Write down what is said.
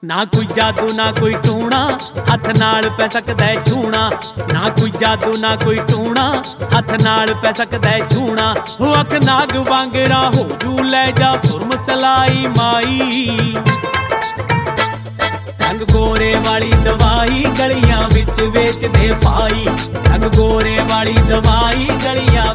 ਨਾ ਕੋਈ ਜਾਦੂ ਨਾ ਕੋਈ ਟੂਣਾ, ਹੱਥ ਨਾਲ ਪੈ ਸਕਦਾ ਛੂਣਾ। ਨਾ ਕੋਈ ਜਾਦੂ ਨਾ ਕੋਈ ਟੂਣਾ, ਹੱਥ ਨਾਲ ਪੈ ਸਕਦਾ ਛੂਣਾ। ਹੋ ਅੱਖ ਨਾਗ ਵਾਂਗਰਾ ਹੋ ਜੂ ਲੈ ਜਾ ਸੁਰਮ ਸਲਾਈ ਮਾਈ। ਰੰਗ ਗੋਰੇ ਵਾਲੀ ਦਵਾਈ ਗਲੀਆਂ ਵਿੱਚ ਵੇਚਦੇ ਭਾਈ। ਰੰਗ ਗੋਰੇ ਵਾਲੀ ਦਵਾਈ ਗਲੀਆਂ